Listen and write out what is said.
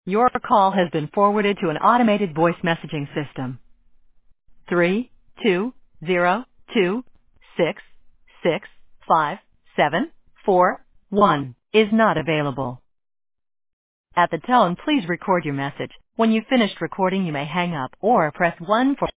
Your call has been forwarded to an automated voice messaging system. 32026657441 is not available. At the tone, please record your message. When you've finished recording, you may hang up or press 1 for